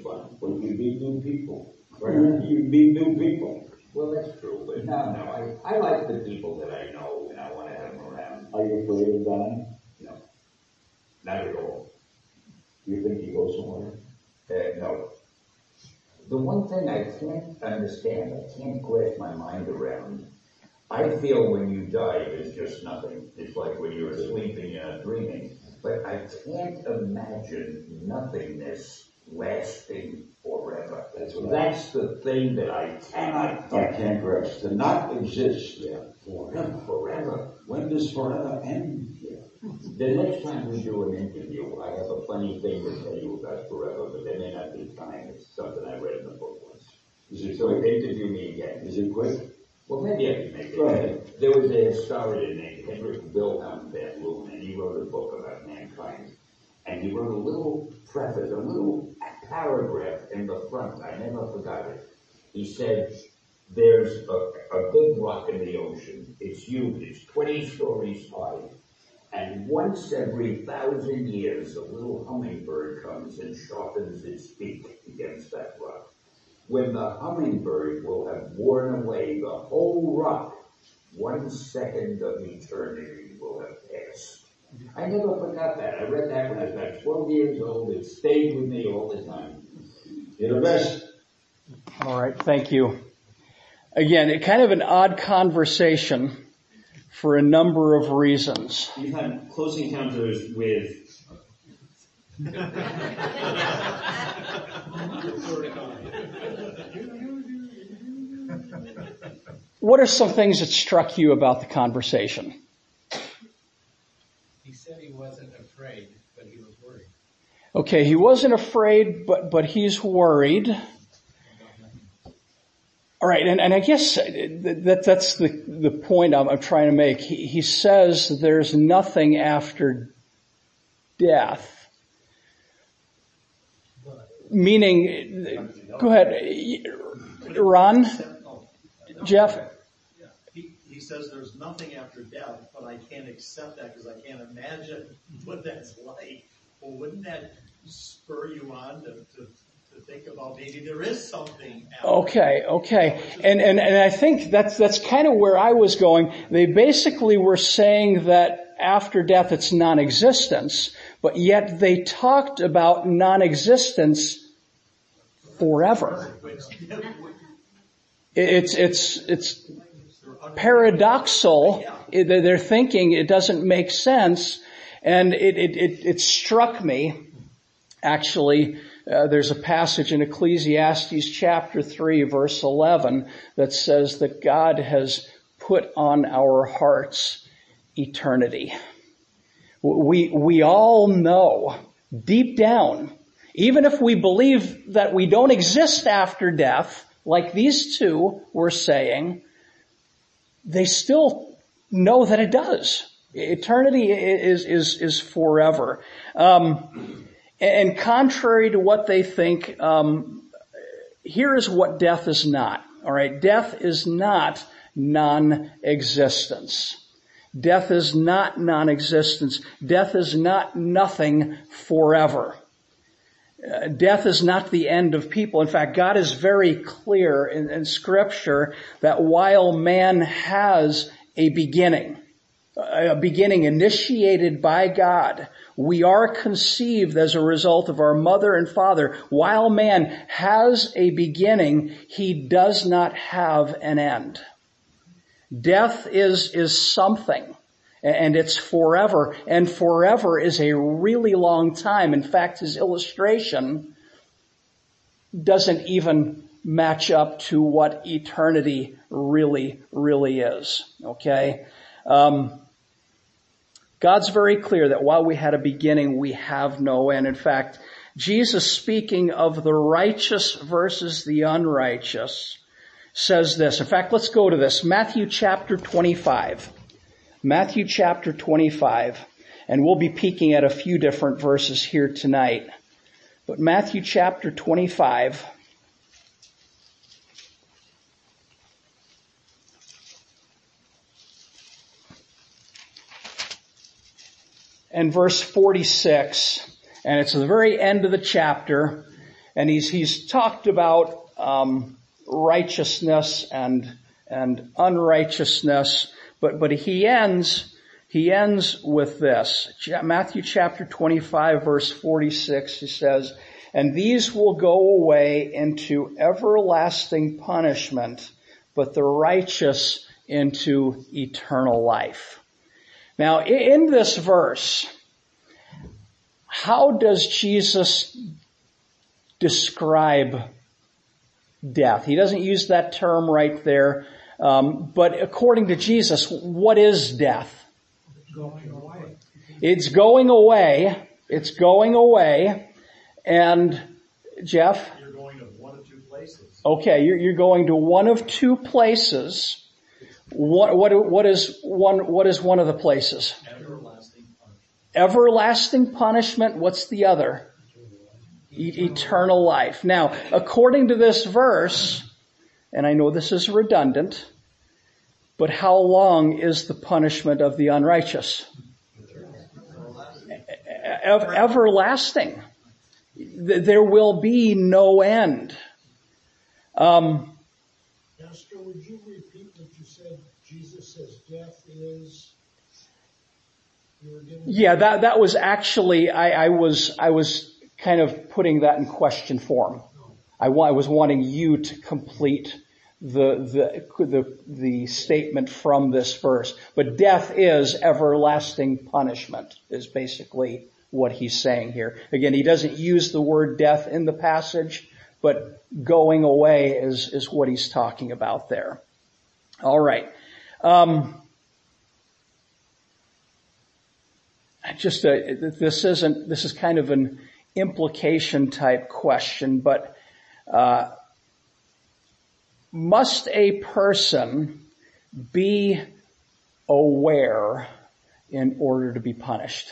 fun. Well, you meet new people. Right? You meet new people. Well, that's true, but no, I like the people that I know, and I want to have them around. Are you afraid of dying? No, not at all. You think you go somewhere? No. The one thing I can't understand, I can't grasp my mind around, I feel when you die, there's just nothing. It's like when you're asleep and you're not dreaming. But I can't imagine nothingness lasting forever. That's the thing that I cannot get. I can't grasp. To not exist Forever. Forever. When does forever end? The next time we do an interview, I have a funny thing to tell you about forever, but there may not be time. It's something I read in the book once. So interview me again. Is it quick? Well, maybe I can make it. Go ahead. There was a historian named Hendrik Wilhelm van Loon, and he wrote a book about mankind. And he wrote a little preface, a little paragraph in the front. I never forgot it. He said, there's a big rock in the ocean. It's huge. It's 20 stories high. And once every 1,000 years, a little hummingbird comes and sharpens its beak against that rock. When the hummingbird will have worn away the whole rock, 1 second of eternity will have passed. I never forgot that. I read that when I was about 12 years old. It stayed with me all the time. You're the best. All right, thank you. Again, kind of an odd conversation for a number of reasons. You've had close encounters with What are some things that struck you about the conversation? He said he wasn't afraid, but he was worried. Okay, he wasn't afraid, but he's worried. All right, and I guess that's the point I'm trying to make. He says there's nothing after death. Meaning, go ahead, Ron, Jeff. He says there's nothing after death, but I can't accept that because I can't imagine what that's like. Well, wouldn't that spur you on to think about maybe there is something after? Okay. And I think that's kind of where I was going. They basically were saying that after death it's non-existence, but yet they talked about non-existence forever. It's paradoxal. They're thinking it doesn't make sense, and it struck me, actually. There's a passage in Ecclesiastes chapter 3 verse 11 that says that God has put on our hearts eternity. We all know deep down, even if we believe that we don't exist after death, like these two were saying, they still know that it does. Eternity is forever. And contrary to what they think, here is what death is not. All right, death is not non-existence. Death is not non-existence. Death is not nothing forever. Death is not the end of people. In fact, God is very clear in Scripture that while man has a beginning initiated by God, we are conceived as a result of our mother and father. While man has a beginning, he does not have an end. Death is something, and it's forever, and forever is a really long time. In fact, his illustration doesn't even match up to what eternity really is. Okay? God's very clear that while we had a beginning, we have no end. In fact, Jesus, speaking of the righteous versus the unrighteous, says this. In fact, let's go to this. Matthew chapter 25. Matthew chapter 25. And we'll be peeking at a few different verses here tonight. But Matthew chapter 25. And verse 46, and it's the very end of the chapter, And he's talked about righteousness and unrighteousness, but he ends with this. Matthew chapter 25 verse 46, he says, "And these will go away into everlasting punishment, but the righteous into eternal life." Now, in this verse, how does Jesus describe death? He doesn't use that term right there, but according to Jesus, what is death? Going away. It's going away. It's going away. And Jeff? You're going to one of two places. Okay, you're going to one of two places. What is one of the places? Everlasting punishment. Everlasting punishment. What's the other? Eternal life. Now, according to this verse, and I know this is redundant, but how long is the punishment of the unrighteous? Everlasting. There will be no end. Pastor, would you repeat what you said? Jesus says death is... Yeah, that was actually, I was kind of putting that in question form. I was wanting you to complete the statement from this verse. But death is everlasting punishment, is basically what he's saying here. Again, he doesn't use the word death in the passage, but going away is what he's talking about there. All right. This is kind of an implication type question, but must a person be aware in order to be punished?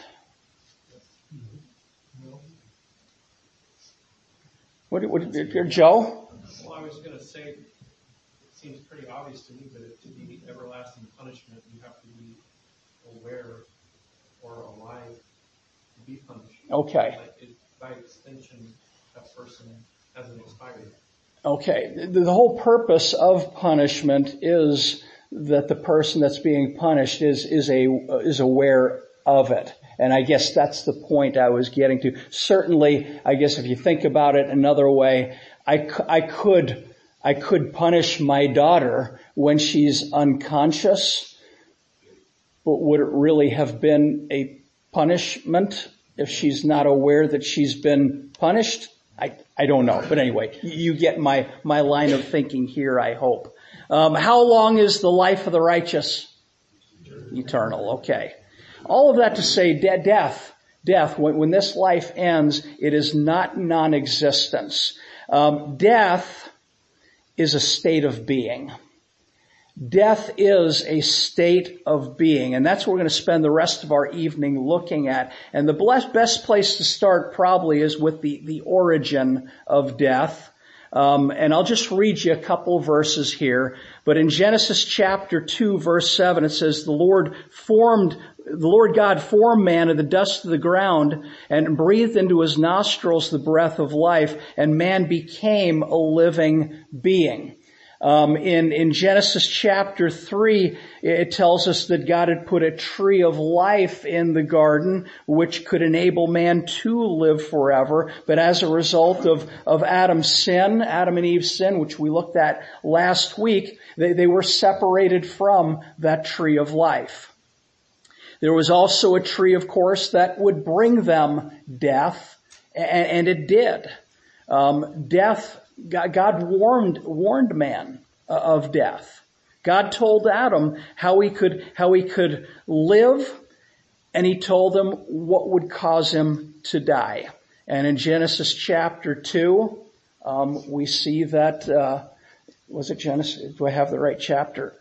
What Joe? Well, I was going to say, it seems pretty obvious to me that to be everlasting punishment, you have to be aware or alive to be punished. Okay. By extension, that person hasn't expired. Okay. The whole purpose of punishment is that the person that's being punished is aware of it. And I guess that's the point I was getting to. Certainly, I guess if you think about it another way, I could punish my daughter when she's unconscious, but would it really have been a punishment if she's not aware that she's been punished? I don't know. But anyway, you get my line of thinking here, I hope. How long is the life of the righteous? Eternal. Okay. All of that to say death, when this life ends, it is not non-existence. Death is a state of being. Death is a state of being, and that's what we're going to spend the rest of our evening looking at. And the best place to start probably is with the origin of death. And I'll just read you a couple verses here. But in Genesis chapter 2, verse 7, it says, The Lord God formed man of the dust of the ground and breathed into his nostrils the breath of life, and man became a living being. In Genesis chapter 3, it tells us that God had put a tree of life in the garden, which could enable man to live forever. But as a result of Adam and Eve's sin, which we looked at last week, they were separated from that tree of life. There was also a tree, of course, that would bring them death, and it did. Death, God warned man of death. God told Adam how he could live, and he told him what would cause him to die. And in Genesis chapter 2, we see that, was it Genesis? Do I have the right chapter?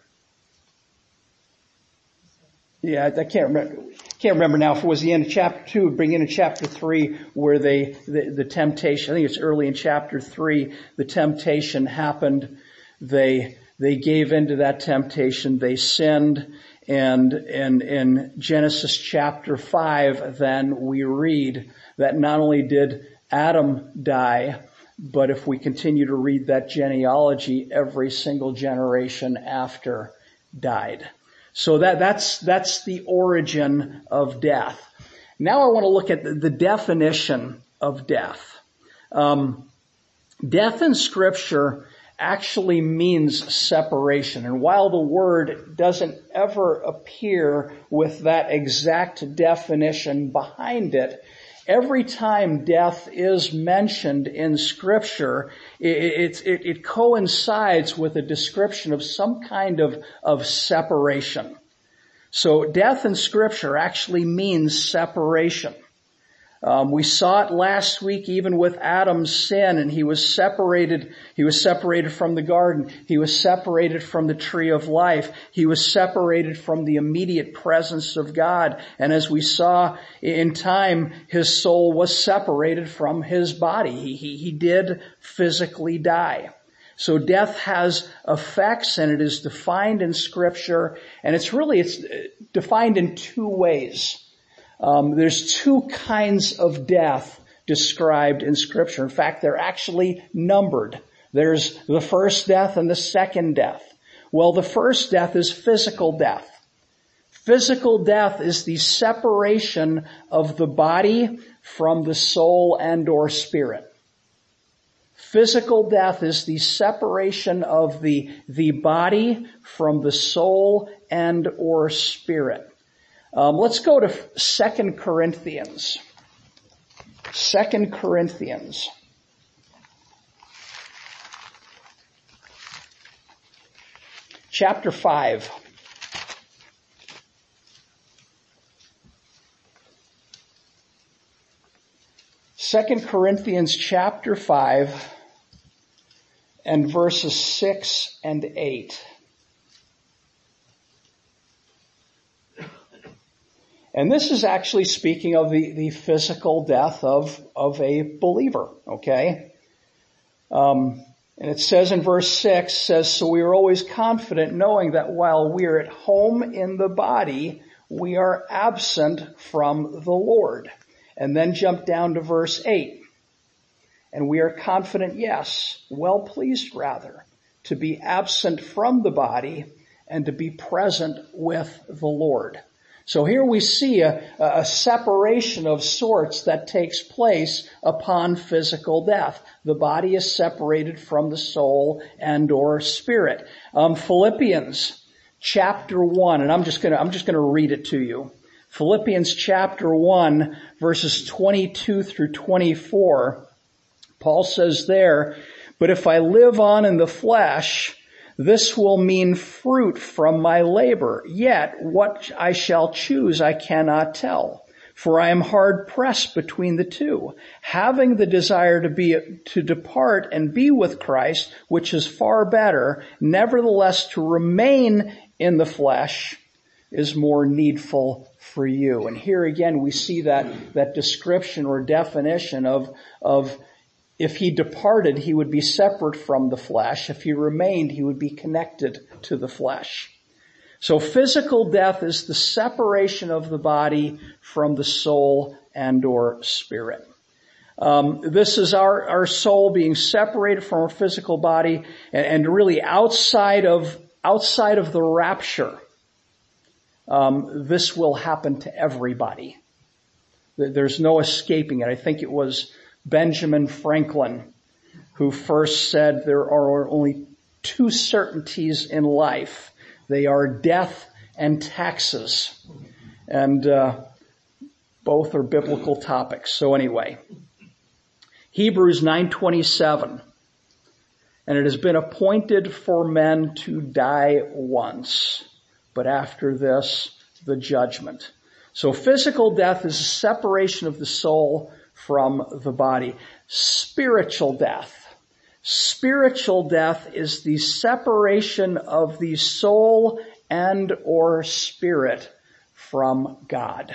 Yeah, I can't remember now if it was the end of chapter 2, bring into chapter 3 where the temptation, I think it's early in chapter 3, the temptation happened. They gave into that temptation, they sinned, and in Genesis chapter 5 then we read that not only did Adam die, But if we continue to read that genealogy, every single generation after died. So that's the origin of death. Now I want to look at the definition of death. Death in Scripture actually means separation. And while the word doesn't ever appear with that exact definition behind it, every time death is mentioned in Scripture, it coincides with a description of some kind of separation. So death in Scripture actually means separation. We saw it last week even with Adam's sin, and he was separated from the garden. He was separated from the tree of life. He was separated from the immediate presence of God. And as we saw in time, his soul was separated from his body. He did physically die. So death has effects, and it is defined in Scripture, and it's defined in two ways. There's two kinds of death described in Scripture. In fact, they're actually numbered. There's the first death and the second death. Well, the first death is physical death. Physical death is the separation of the body from the soul and or spirit. Physical death is the separation of the body from the soul and or spirit. Let's go to 2 Corinthians. 2 Corinthians. Chapter 5. Second Corinthians chapter 5 and verses 6 and 8. And this is actually speaking of the physical death of a believer, okay? And it says in verse 6, so we are always confident knowing that while we are at home in the body, we are absent from the Lord. And then jump down to verse 8. And we are confident, yes, well pleased rather, to be absent from the body and to be present with the Lord. So here we see a separation of sorts that takes place upon physical death. The body is separated from the soul and or spirit. Philippians chapter 1, and I'm just gonna read it to you. Philippians chapter 1, verses 22 through 24. Paul says there, but if I live on in the flesh, this will mean fruit from my labor. Yet what I shall choose I cannot tell. For I am hard pressed between the two, having the desire to depart and be with Christ, which is far better. Nevertheless, to remain in the flesh is more needful for you. And here again we see that description or definition of if he departed, he would be separate from the flesh. If he remained, he would be connected to the flesh. So physical death is the separation of the body from the soul and or spirit. This is our soul being separated from our physical body and really outside of the rapture. This will happen to everybody. There's no escaping it. I think it was Benjamin Franklin who first said there are only two certainties in life. They are death and taxes. And both are biblical topics. So anyway, Hebrews 9:27. And it has been appointed for men to die once, but after this, the judgment. So physical death is a separation of the soul from the body. Spiritual death. Spiritual death is the separation of the soul and or spirit from God.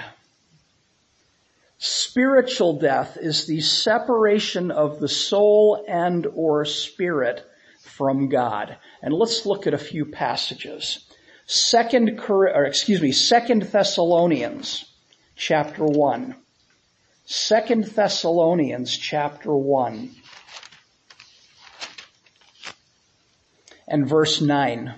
Spiritual death is the separation of the soul and or spirit from God. And let's look at a few passages. 2 Thessalonians chapter 1. 2 Thessalonians chapter 1. and verse 9.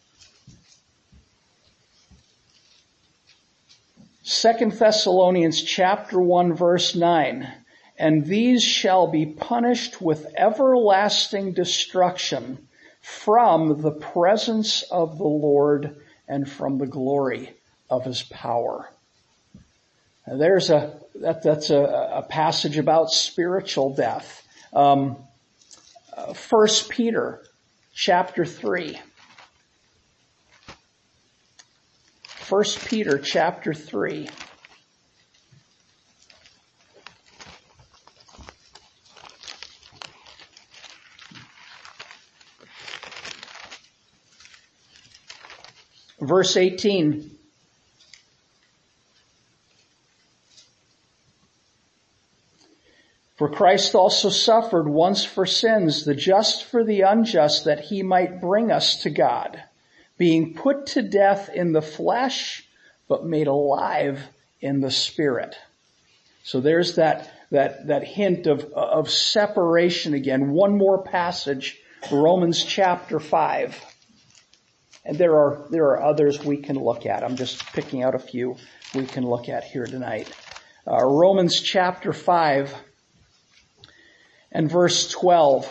2 Thessalonians chapter 1 verse 9. And these shall be punished with everlasting destruction from the presence of the Lord and from the glory of his power. Now that's a passage about spiritual death. 1 Peter chapter 3. 1 Peter chapter 3. Verse 18. For Christ also suffered once for sins, the just for the unjust, that he might bring us to God, being put to death in the flesh, but made alive in the spirit. So there's that hint of separation again. One more passage, Romans chapter 5. And there are others we can look at. I'm just picking out a few we can look at here tonight. Romans chapter 5 and verse 12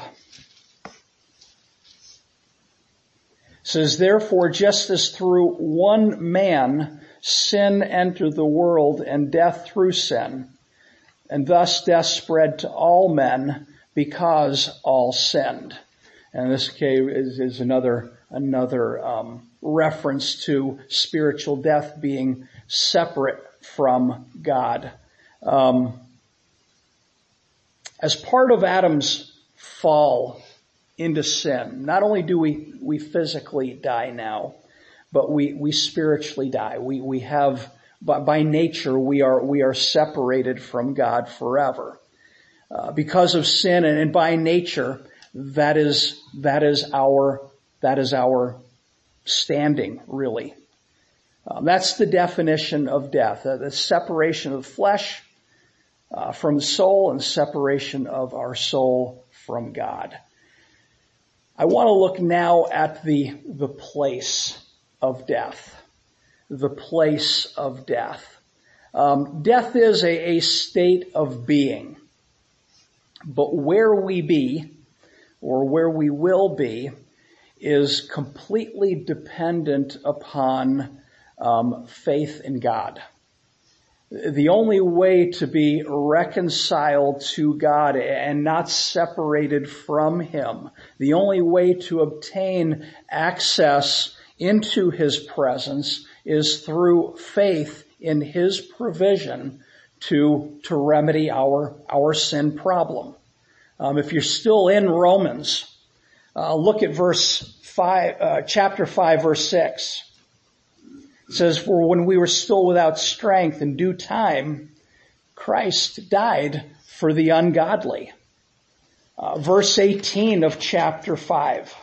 says, therefore, just as through one man sin entered the world, and death through sin, and thus death spread to all men because all sinned. And this is another reference to spiritual death being separate from God. As part of Adam's fall into sin, not only do we physically die now, but we spiritually die. We have, by nature, we are separated from God forever. Because of sin, and by nature, that is our standing, really. That's the definition of death, the separation of the flesh from the soul and separation of our soul from God. I want to look now at the place of death. The place of death. Death is a state of being. But where we be, or where we will be, is completely dependent upon faith in God. The only way to be reconciled to God and not separated from Him, the only way to obtain access into His presence is through faith in His provision to remedy our sin problem. If you're still in Romans, look at chapter 5, verse 6. It says, for when we were still without strength, in due time, Christ died for the ungodly. Verse 18 of chapter 5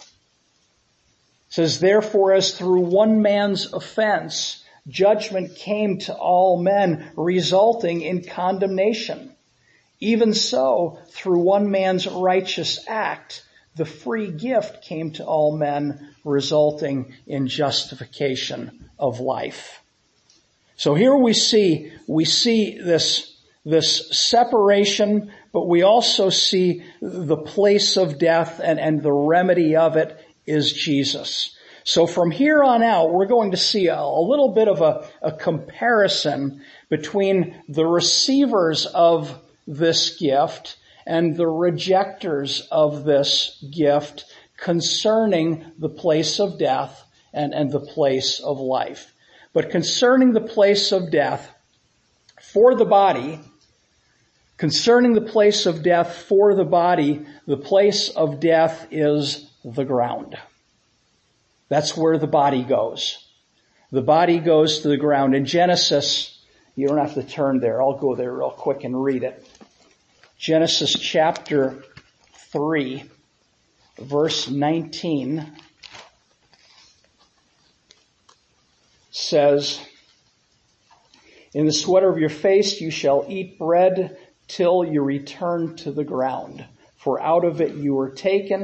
says, therefore, as through one man's offense, judgment came to all men, resulting in condemnation. Even so, through one man's righteous act, the free gift came to all men, resulting in justification of life. So here we see this separation, but we also see the place of death, and the remedy of it is Jesus. So from here on out, we're going to see a little bit of a comparison between the receivers of this gift and the rejectors of this gift concerning the place of death and the place of life. But concerning the place of death for the body, the place of death is the ground. That's where the body goes. The body goes to the ground. In Genesis, you don't have to turn there. I'll go there real quick and read it. Genesis chapter 3, verse 19 says, in the sweat of your face you shall eat bread till you return to the ground. For out of it you were taken,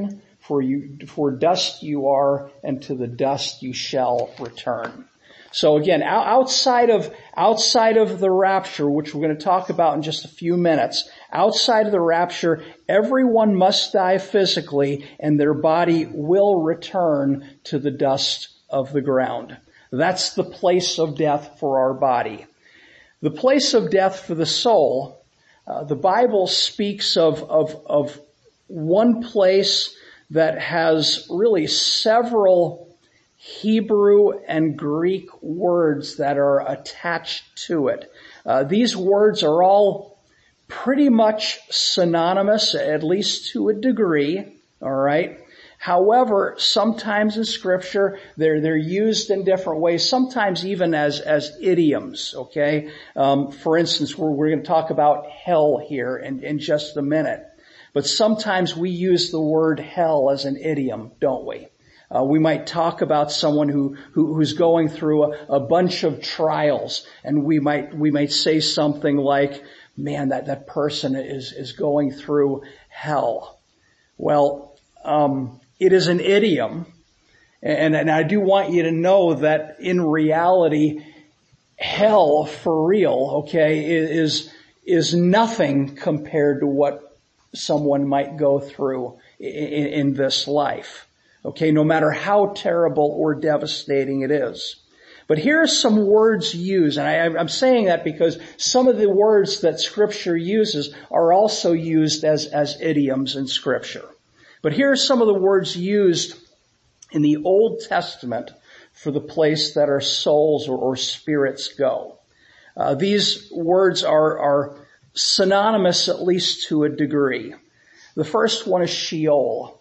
for dust you are, and to the dust you shall return. So again, outside of the rapture, which we're going to talk about in just a few minutes, outside of the rapture, everyone must die physically, and their body will return to the dust of the ground. That's the place of death for our body. The place of death for the soul, the Bible speaks of one place that has really several Hebrew and Greek words that are attached to it. These words are all pretty much synonymous, at least to a degree, all right? However, sometimes in Scripture, they're used in different ways, sometimes even as idioms, okay? For instance, we're going to talk about hell here in just a minute. But sometimes we use the word hell as an idiom, don't we? We might talk about someone who's going through a bunch of trials, and we might say something like, man, that person is going through hell. Well, it is an idiom, and I do want you to know that in reality, hell for real, okay, is nothing compared to what someone might go through in this life. Okay, no matter how terrible or devastating it is. But here are some words used, and I'm saying that because some of the words that Scripture uses are also used as idioms in Scripture. But here are some of the words used in the Old Testament for the place that our souls or spirits go. These words are synonymous, at least to a degree. The first one is Sheol.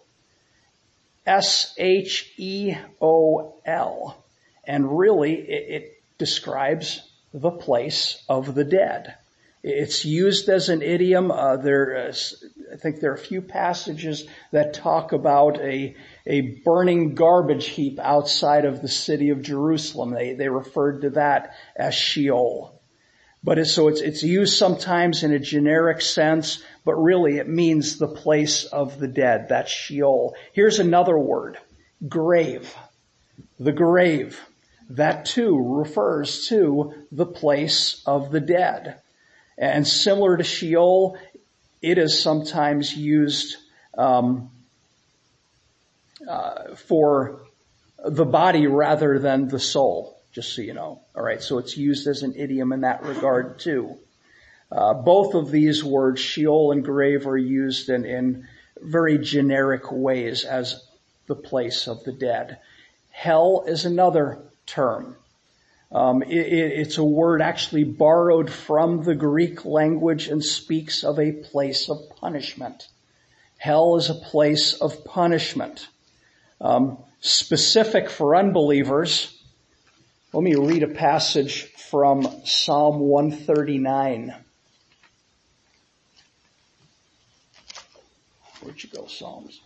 S-H-E-O-L. And really, it describes the place of the dead. It's used as an idiom. I think there are a few passages that talk about a burning garbage heap outside of the city of Jerusalem. They referred to that as Sheol. But it's used sometimes in a generic sense, but really it means the place of the dead. That's Sheol. Here's another word, grave. The grave. That too refers to the place of the dead. And similar to Sheol, it is sometimes used for the body rather than the soul. Just so you know. All right, so it's used as an idiom in that regard too. Both of these words, Sheol and grave, are used in very generic ways as the place of the dead. Hell is another term. It's a word actually borrowed from the Greek language and speaks of a place of punishment. Hell is a place of punishment. Specific for unbelievers, let me read a passage from Psalm 139. Where'd you go, Psalms?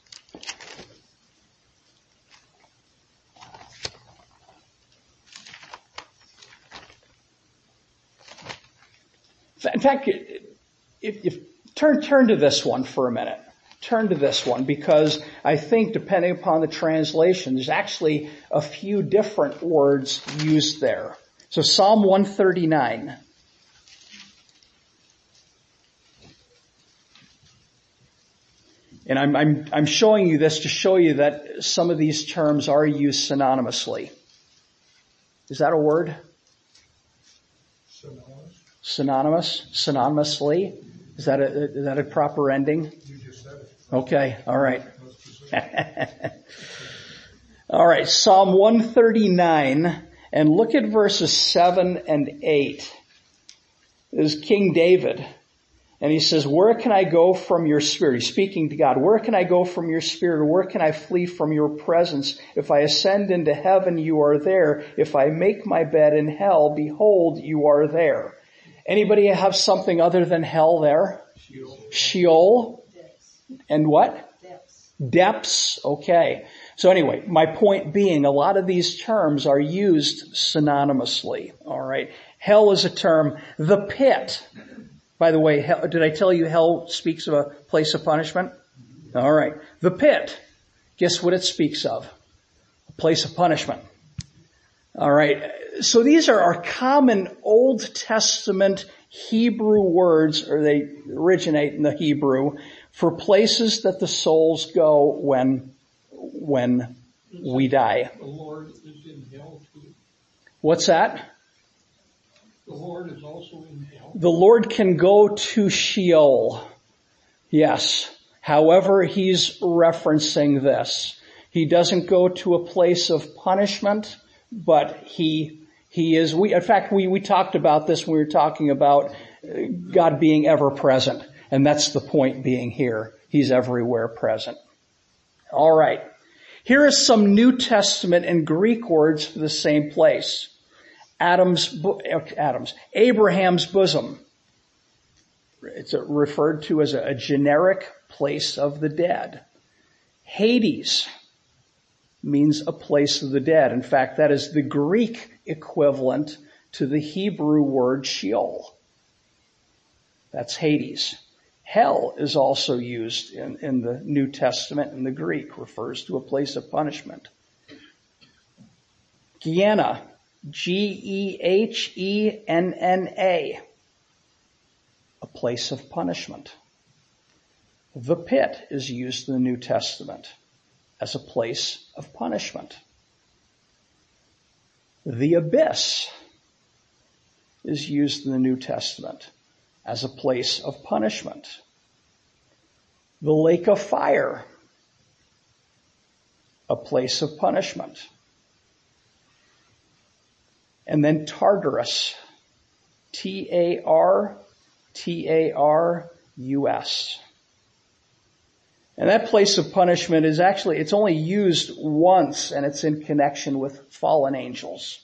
In fact, if turn to this one for a minute. Turn to this one because I think depending upon the translation, there's actually a few different words used there. So Psalm 139. And I'm showing you this to show you that some of these terms are used synonymously. Is that a word? Synonymous? Synonymously? Is that a proper ending? You just said it. Okay, all right. All right, Psalm 139, and look at verses 7 and 8. This is King David, and he says, where can I go from your spirit? He's speaking to God. Where can I go from your spirit? Or where can I flee from your presence? If I ascend into heaven, you are there. If I make my bed in hell, behold, you are there. Anybody have something other than hell there? Sheol. And what? Depths. Okay. So anyway, my point being, a lot of these terms are used synonymously. All right. Hell is a term. The pit. By the way, did I tell you hell speaks of a place of punishment? All right. The pit Guess what it speaks of? A place of punishment. All right. So these are our common Old Testament Hebrew words, or they originate in the Hebrew, for places that the souls go when we die. The Lord is in hell too. What's that? The Lord is also in hell. The Lord can go to Sheol. Yes. However, he's referencing this. He doesn't go to a place of punishment, but he is, in fact, we talked about this when we were talking about God being ever present. And that's the point being here. He's everywhere present. All right. Here is some New Testament and Greek words for the same place. Abraham's bosom. It's referred to as a generic place of the dead. Hades means a place of the dead. In fact, that is the Greek equivalent to the Hebrew word Sheol. That's Hades. Hell is also used in the New Testament in the Greek, refers to a place of punishment. Gehenna, Gehenna, a place of punishment. The pit is used in the New Testament as a place of punishment. The abyss is used in the New Testament as a place of punishment. The lake of fire, a place of punishment. And then Tartarus, Tartarus. And that place of punishment is actually, it's only used once, and it's in connection with fallen angels.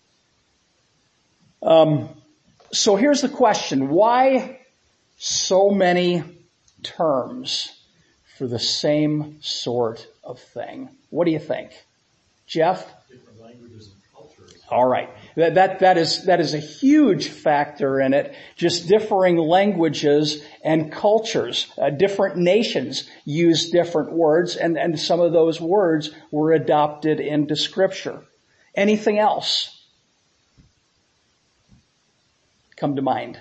So here's the question. Why so many terms for the same sort of thing? What do you think? Jeff? Different languages and cultures. All right. That is a huge factor in it. Just differing languages and cultures. Different nations use different words, and some of those words were adopted into Scripture. Anything else come to mind?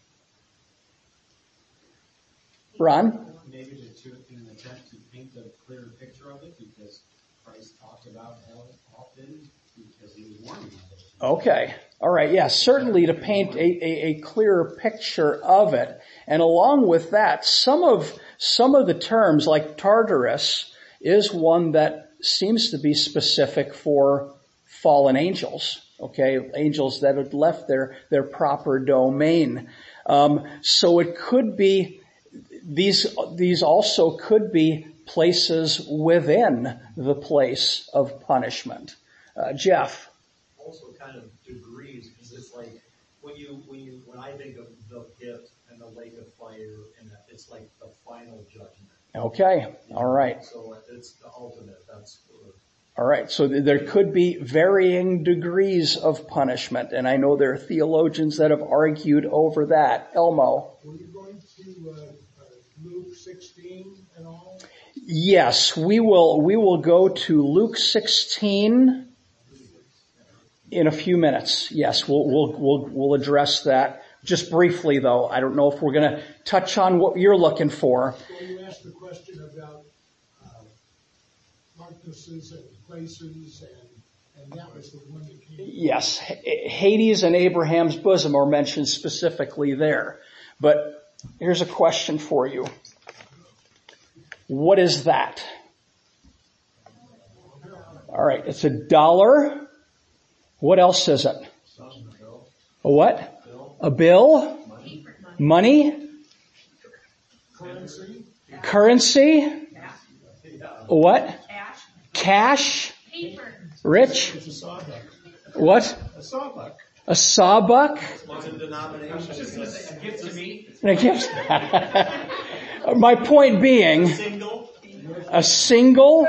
Ron? Maybe in an attempt to paint a clearer picture of it, because Christ talked about hell often because he was warning of it. Okay. All right. Yeah, certainly to paint a clearer picture of it. And along with that, some of the terms, like Tartarus, is one that seems to be specific for fallen angels. Okay. Angels that had left their proper domain. So it could be, these also could be places within the place of punishment. Jeff? Also kind of degrees, because it's like when I think of the pit and the lake of fire, and it's like the final judgment. Okay. All right. So it's the ultimate. That's all right. So there could be varying degrees of punishment, and I know there are theologians that have argued over that. Elmo? Were you going to Luke 16 and all? Yes, we will go to Luke 16 in a few minutes. Yes, we'll address that. Just briefly though, I don't know if we're going to touch on what you're looking for. Well, you asked the question about darknesses and places, and that was the one that came. Yes, Hades and Abraham's bosom are mentioned specifically there. But here's a question for you. What is that? All right, it's $1. What else is it? A what? A bill? Money? Currency? What? Cash? Rich? What? A sawbuck? what's a denomination? A gift to me. A gift. My point being, a single.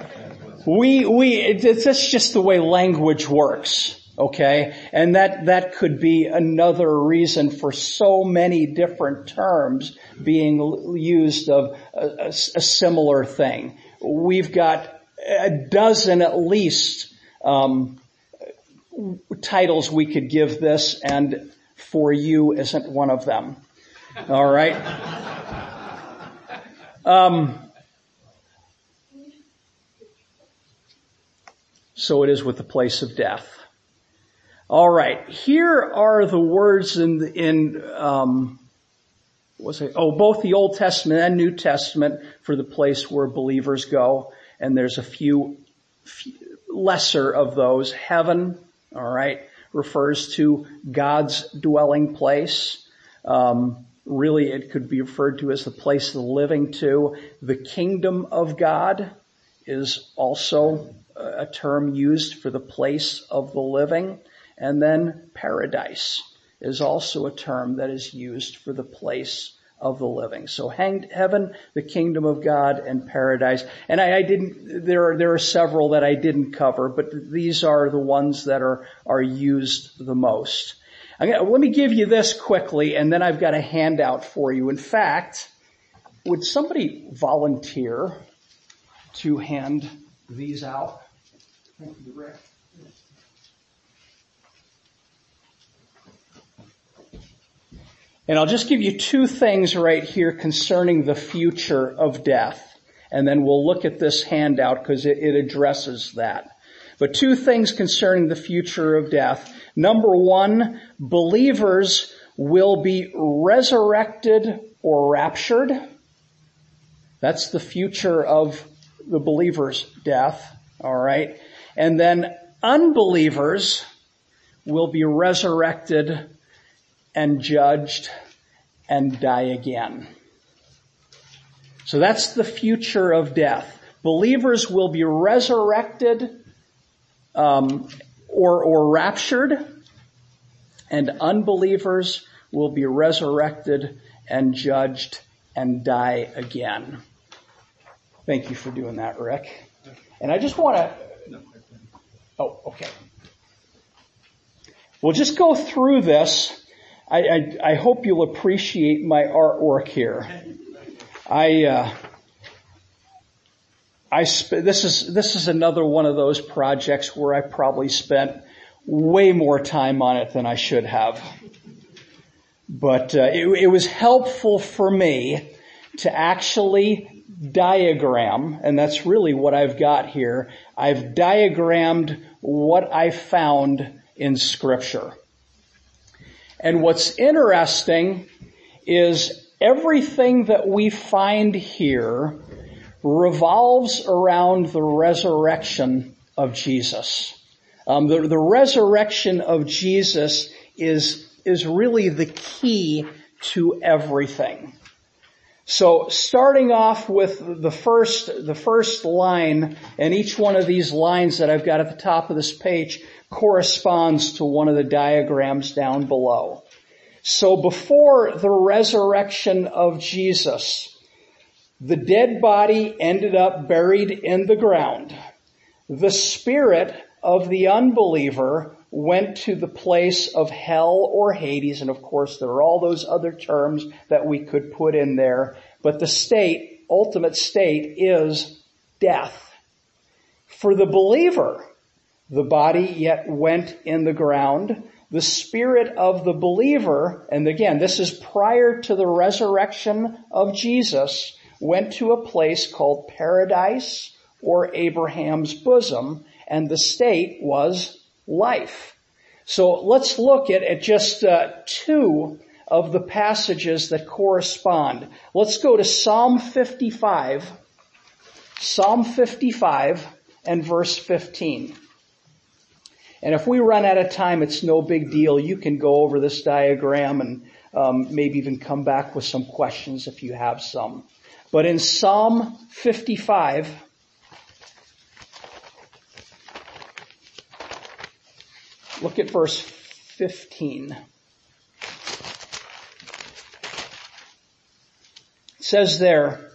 That's just the way language works. Okay? And that could be another reason for so many different terms being used of a similar thing. We've got a dozen at least titles we could give this, and For You isn't one of them. All right? So it is with the place of death. All right. Here are the words both the Old Testament and New Testament for the place where believers go. And there's a few lesser of those. Heaven, all right, refers to God's dwelling place. Really, it could be referred to as the place of the living too. The kingdom of God is also a term used for the place of the living. And then paradise is also a term that is used for the place of the living. So heaven, the kingdom of God, and paradise. And there are several that I didn't cover, but these are the ones that are used the most. Let me give you this quickly, and then I've got a handout for you. In fact, would somebody volunteer to hand these out? Thank you, Rick. And I'll just give you two things right here concerning the future of death. And then we'll look at this handout because it addresses that. But two things concerning the future of death. Number one, believers will be resurrected or raptured. That's the future of the believer's death. All right. And then unbelievers will be resurrected and judged and die again. So that's the future of death. Believers will be resurrected or raptured, and unbelievers will be resurrected and judged and die again. Thank you for doing that, Rick. And I just want to... Oh, okay. We'll just go through this. I hope you'll appreciate my artwork here. This is another one of those projects where I probably spent way more time on it than I should have. But it was helpful for me to actually diagram, and that's really what I've got here. I've diagrammed what I found in Scripture. And what's interesting is everything that we find here revolves around the resurrection of Jesus. The resurrection of Jesus is really the key to everything. So starting off with the first line, and each one of these lines that I've got at the top of this page corresponds to one of the diagrams down below. So before the resurrection of Jesus, the dead body ended up buried in the ground. The spirit of the unbeliever went to the place of hell or Hades, and of course there are all those other terms that we could put in there, but the ultimate state is death. For the believer, the body yet went in the ground. The spirit of the believer, and again, this is prior to the resurrection of Jesus, went to a place called paradise or Abraham's bosom, and the state was life. So let's look at just two of the passages that correspond. Let's go to Psalm 55 and verse 15. And if we run out of time, it's no big deal. You can go over this diagram and maybe even come back with some questions if you have some. But in Psalm 55, look at verse 15. It says there,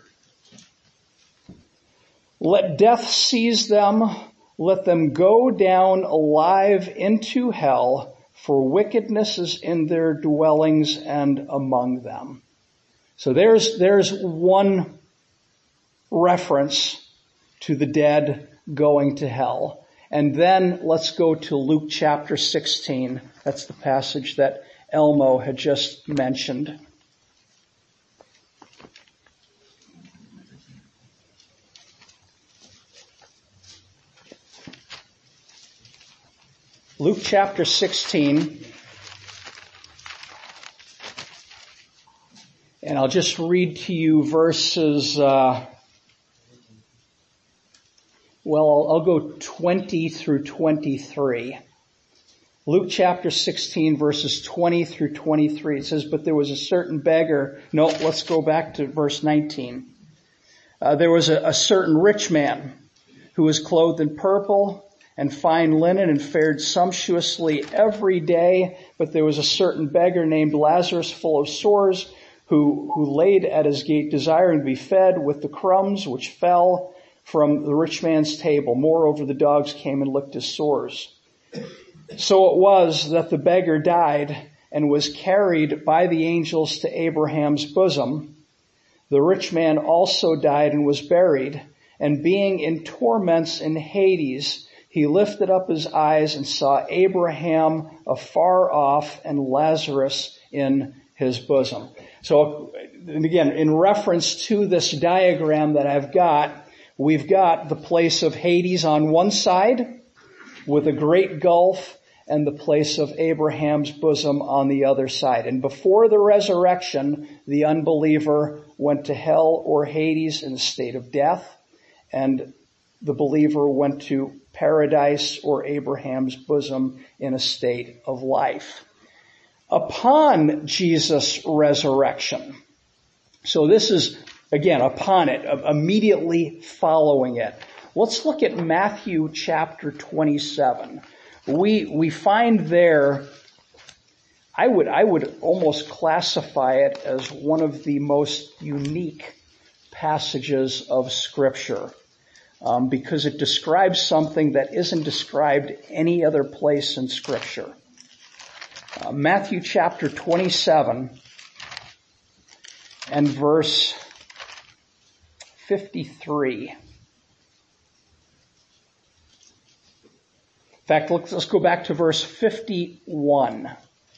"Let death seize them, let them go down alive into hell, for wickedness is in their dwellings and among them." So there's one reference to the dead going to hell. And then let's go to Luke chapter 16. That's the passage that Elmo had just mentioned. Luke chapter 16. And I'll just read to you verses, I'll go 20 through 23. Luke chapter 16 verses 20 through 23. It says, but there was a certain beggar. No, let's go back to verse 19. There was a certain rich man who was clothed in purple and fine linen and fared sumptuously every day. But there was a certain beggar named Lazarus, full of sores, who laid at his gate desiring to be fed with the crumbs which fell from the rich man's table. Moreover, the dogs came and licked his sores. So it was that the beggar died and was carried by the angels to Abraham's bosom. The rich man also died and was buried, and being in torments in Hades, he lifted up his eyes and saw Abraham afar off and Lazarus in his bosom. So, and again, in reference to this diagram that I've got, we've got the place of Hades on one side with a great gulf, and the place of Abraham's bosom on the other side. And before the resurrection, the unbeliever went to hell or Hades in a state of death, and the believer went to paradise or Abraham's bosom in a state of life. Upon Jesus' resurrection, so this is, again, upon it, immediately following it. Let's look at Matthew chapter 27. We find there, I would almost classify it as one of the most unique passages of Scripture, because it describes something that isn't described any other place in Scripture. Matthew chapter 27 and verse 53. In fact, let's go back to verse 51.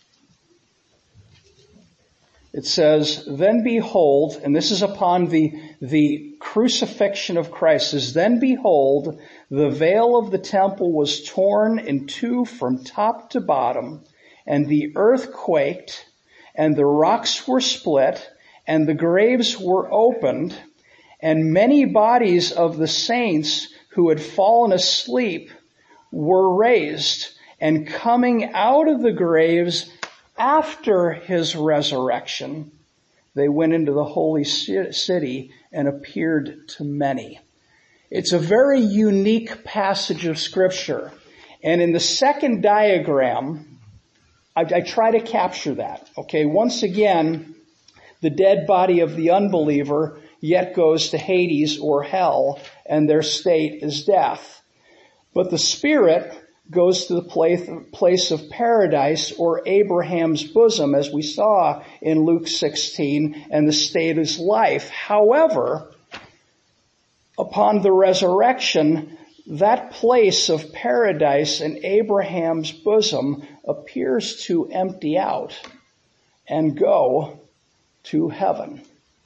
It says, then behold, and this is upon the crucifixion of Christ, it says, then behold, the veil of the temple was torn in two from top to bottom, and the earth quaked, and the rocks were split, and the graves were opened, and many bodies of the saints who had fallen asleep were raised, and coming out of the graves after his resurrection, they went into the holy city and appeared to many. It's a very unique passage of Scripture. And in the second diagram, I try to capture that. Okay, once again, the dead body of the unbeliever yet goes to Hades or hell, and their state is death. But the spirit goes to the place of paradise or Abraham's bosom, as we saw in Luke 16, and the state is life. However, upon the resurrection, that place of paradise and Abraham's bosom appears to empty out and go to heaven.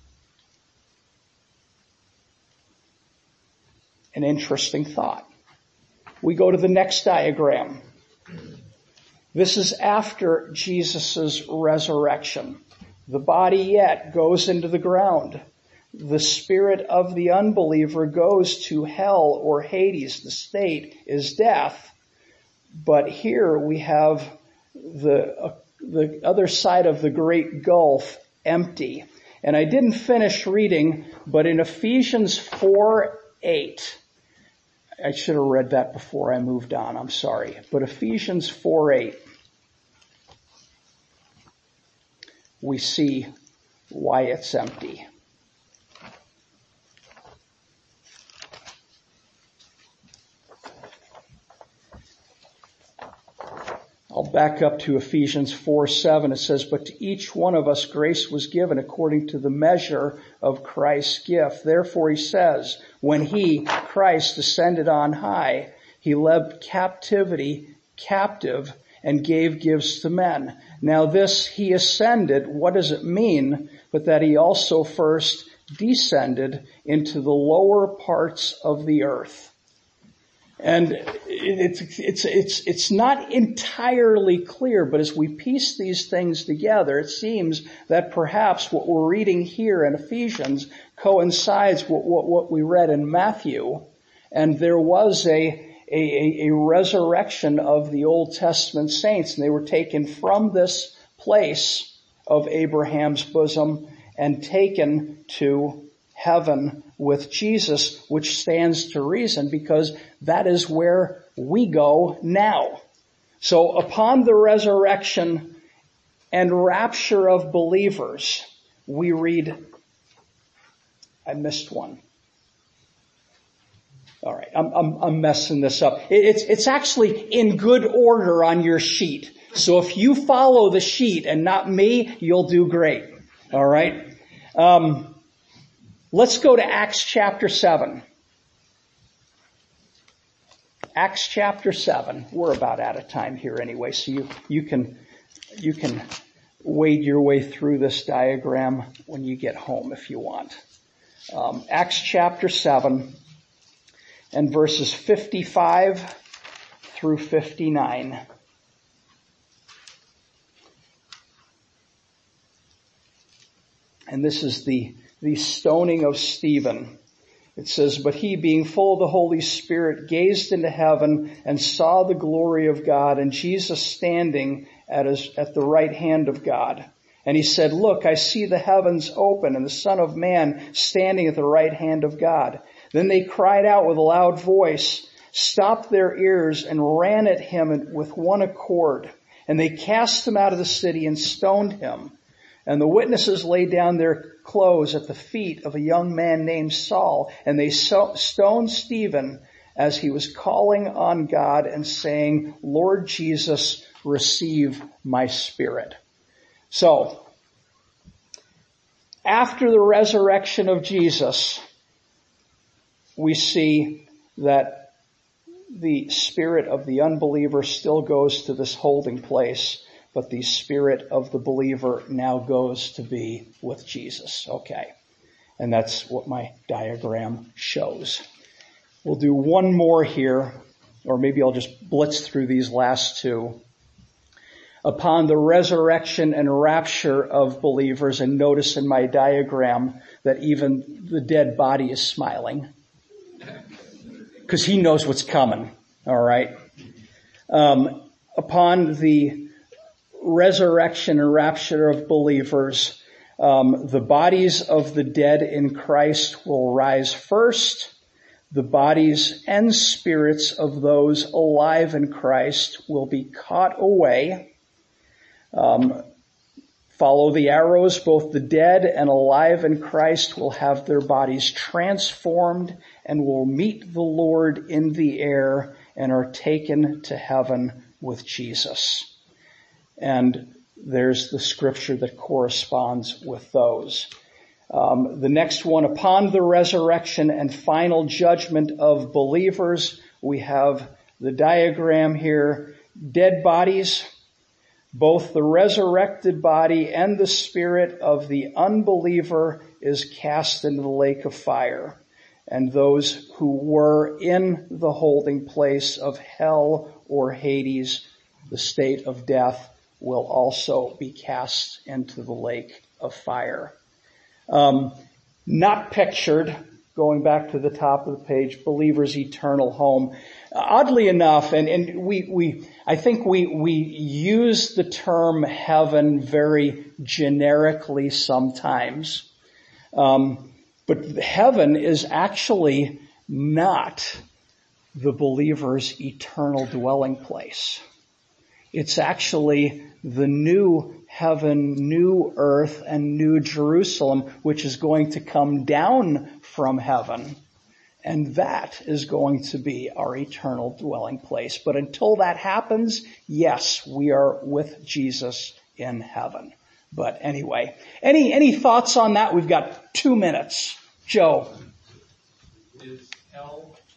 An interesting thought. We go to the next diagram. This is after Jesus' resurrection. The body yet goes into the ground. The spirit of the unbeliever goes to hell or Hades. The state is death. But here we have the other side of the great gulf empty. And I didn't finish reading, but in Ephesians 4:8, I should have read that before I moved on. I'm sorry. But Ephesians 4:8, we see why it's empty. I'll back up to Ephesians 4:7. It says, but to each one of us grace was given according to the measure of Christ's gift. Therefore, he says, when he, Christ ascended on high, he led captivity captive and gave gifts to men. Now this he ascended, what does it mean? But that he also first descended into the lower parts of the earth. And it's not entirely clear, but as we piece these things together, it seems that perhaps what we're reading here in Ephesians coincides with what we read in Matthew. And there was a resurrection of the Old Testament saints, and they were taken from this place of Abraham's bosom and taken to heaven with Jesus, which stands to reason because that is where we go now. So upon the resurrection and rapture of believers, we read, I missed one. All right, I'm messing this up. It's actually in good order on your sheet. So if you follow the sheet and not me, you'll do great. All right. Let's go to Acts chapter 7. Acts chapter 7. We're about out of time here anyway, so you can wade your way through this diagram when you get home if you want. Acts chapter 7 and verses 55 through 59. And this is the stoning of Stephen. It says, but he, being full of the Holy Spirit, gazed into heaven and saw the glory of God and Jesus standing at the right hand of God. And he said, look, I see the heavens open and the Son of Man standing at the right hand of God. Then they cried out with a loud voice, stopped their ears, and ran at him with one accord. And they cast him out of the city and stoned him. And the witnesses laid down their clothes at the feet of a young man named Saul, and they stoned Stephen as he was calling on God and saying, Lord Jesus, receive my spirit. So, after the resurrection of Jesus, we see that the spirit of the unbeliever still goes to this holding place, but the spirit of the believer now goes to be with Jesus. Okay. And that's what my diagram shows. We'll do one more here, or maybe I'll just blitz through these last two. Upon the resurrection and rapture of believers, and notice in my diagram that even the dead body is smiling. Because he knows what's coming. All right. Upon the resurrection and rapture of believers, the bodies of the dead in Christ will rise first. The bodies and spirits of those alive in Christ will be caught away. Follow the arrows, both the dead and alive in Christ will have their bodies transformed and will meet the Lord in the air and are taken to heaven with Jesus. And there's the scripture that corresponds with those. The next one, upon the resurrection and final judgment of believers, we have the diagram here. Dead bodies, both the resurrected body and the spirit of the unbeliever is cast into the lake of fire. And those who were in the holding place of hell or Hades, the state of death, will also be cast into the lake of fire. Not pictured, going back to the top of the page, believers' eternal home. Oddly enough, and I think we use the term heaven very generically sometimes. But heaven is actually not the believer's eternal dwelling place. It's actually the new heaven, new earth, and new Jerusalem, which is going to come down from heaven. And that is going to be our eternal dwelling place. But until that happens, yes, we are with Jesus in heaven. But anyway, any thoughts on that? We've got 2 minutes. Joe. Is hell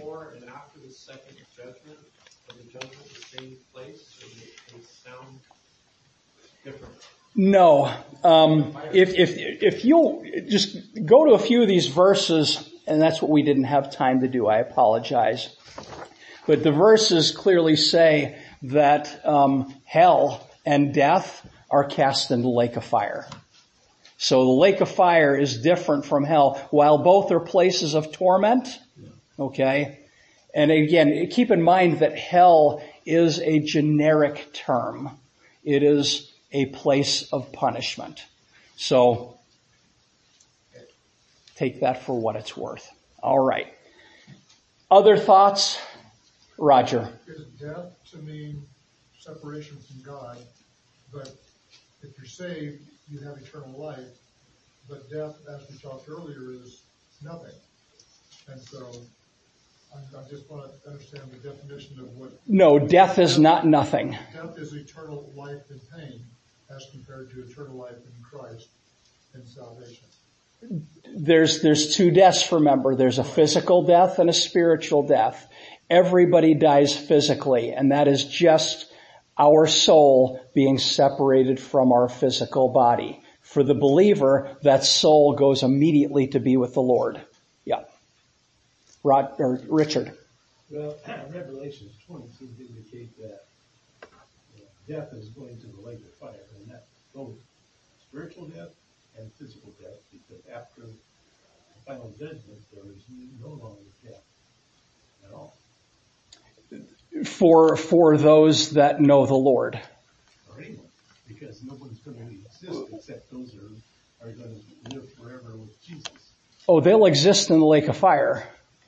before and after the second judgment, or the judgment the same place, or they sound different? No. If you'll just go to a few of these verses, and that's what we didn't have time to do, I apologize. But the verses clearly say that hell and death are cast into the lake of fire. So the lake of fire is different from hell. While both are places of torment, okay? And again, keep in mind that hell is a generic term. It is a place of punishment. So take that for what it's worth. All right. Other thoughts? Roger. Is death to mean separation from God? But if you're saved, you have eternal life. But death, as we talked earlier, is nothing. And so I just want to understand the definition of what... No, death is not nothing. Death is eternal life in pain as compared to eternal life in Christ and salvation. There's two deaths, remember. There's a physical death and a spiritual death. Everybody dies physically, and that is just our soul being separated from our physical body. For the believer, that soul goes immediately to be with the Lord. Yeah. Richard. Well, Revelation 20 seems to indicate that death is going to the lake of fire, and that's both spiritual death and physical death, because after the final judgment, there is no longer death at all. For those that know the Lord. Or anyone, because no one's going to exist except those who are going to live forever with Jesus. Oh, they'll exist in the lake of fire.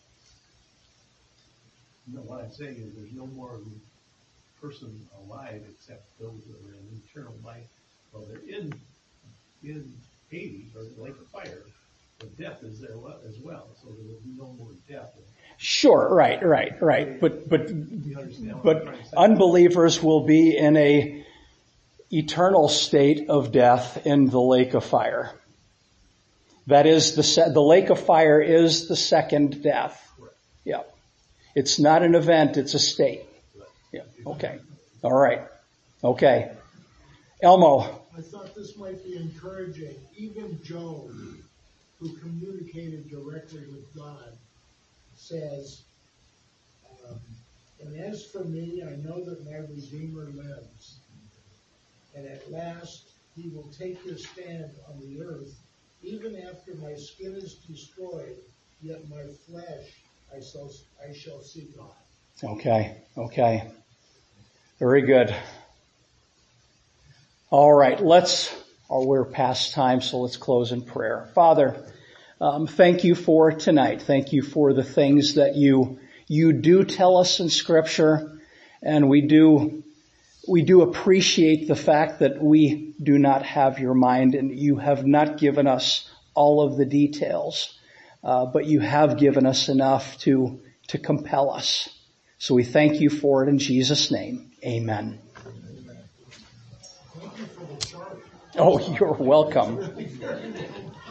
No, what I'm saying is there's no more person alive except those that are in eternal life. Well, they're in Hades, or the lake of fire, but death is there as well, so there will be no more death. Sure, right. But unbelievers will be in a eternal state of death in the lake of fire. That is the lake of fire is the second death. Yeah. It's not an event, it's a state. Yeah. Okay. All right. Okay. Elmo. I thought this might be encouraging. Even Job, who communicated directly with God, says, and as for me, I know that my Redeemer lives, and at last he will take his stand on the earth. Even after my skin is destroyed, yet my flesh I shall see God. Okay. Very good. All right, we're past time, so let's close in prayer. Father, thank you for tonight. Thank you for the things that you do tell us in Scripture, and we do appreciate the fact that we do not have your mind, and you have not given us all of the details, but you have given us enough to compel us. So we thank you for it in Jesus' name. Amen. Thank you for the chart. Oh, you're welcome.